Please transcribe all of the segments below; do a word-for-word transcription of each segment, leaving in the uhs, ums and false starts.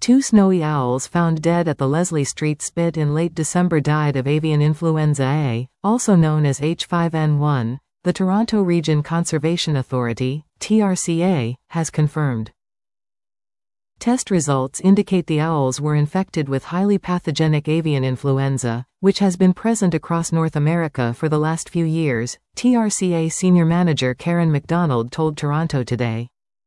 Two snowy owls found dead at the Leslie Street Spit in late December died of avian influenza A, also known as H five N one, the Toronto Region Conservation Authority, T R C A, has confirmed. Test results indicate the owls were infected with highly pathogenic avian influenza, which has been present across North America for the last few years, T R C A Senior Manager Karen McDonald told Toronto Today.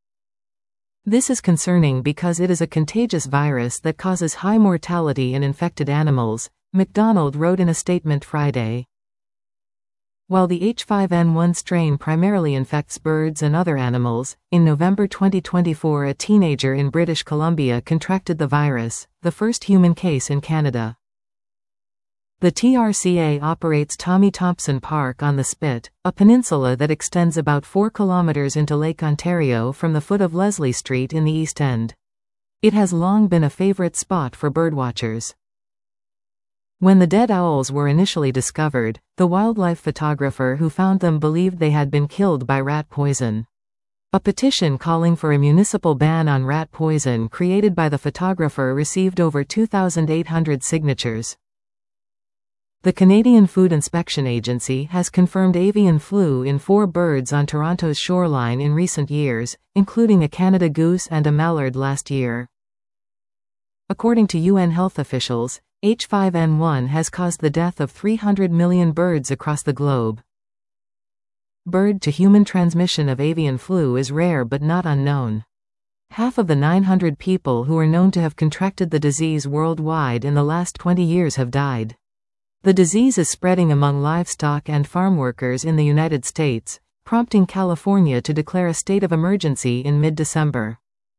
This is concerning because it is a contagious virus that causes high mortality in infected animals, McDonald wrote in a statement Friday. While the H five N one strain primarily infects birds and other animals, in November twenty twenty-four a teenager in British Columbia contracted the virus, the first human case in Canada. The T R C A operates Tommy Thompson Park on the Spit, a peninsula that extends about four kilometres into Lake Ontario from the foot of Leslie Street in the East End. It has long been a favourite spot for birdwatchers. When the dead owls were initially discovered, the wildlife photographer who found them believed they had been killed by rat poison. A petition calling for a municipal ban on rat poison created by the photographer received over two thousand eight hundred signatures. The Canadian Food Inspection Agency has confirmed avian flu in four birds on Toronto's shoreline in recent years, including a Canada goose and a mallard last year. According to U N health officials, H five N one has caused the death of three hundred million birds across the globe. Bird-to-human transmission of avian flu is rare but not unknown. Half of the nine hundred people who are known to have contracted the disease worldwide in the last twenty years have died. The disease is spreading among livestock and farm workers in the United States, prompting California to declare a state of emergency in mid-December.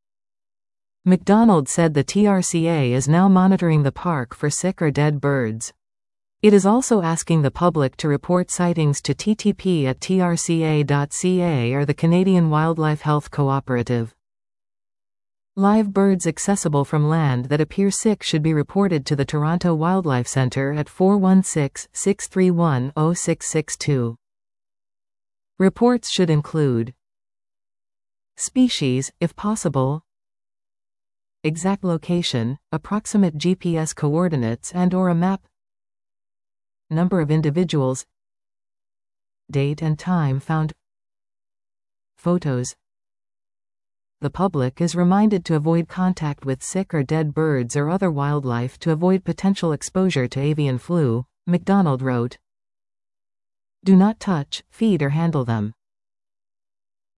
McDonald said the T R C A is now monitoring the park for sick or dead birds. It is also asking the public to report sightings to t t p at t r c a dot c a or the Canadian Wildlife Health Cooperative. Live birds accessible from land that appear sick should be reported to the Toronto Wildlife Centre at four one six, six three one, zero six six two. Reports should include species, if possible, exact location, approximate G P S coordinates and or a map, number of individuals, date and time found, photos. The public is reminded to avoid contact with sick or dead birds or other wildlife to avoid potential exposure to avian flu, McDonald wrote. Do not touch, feed or handle them.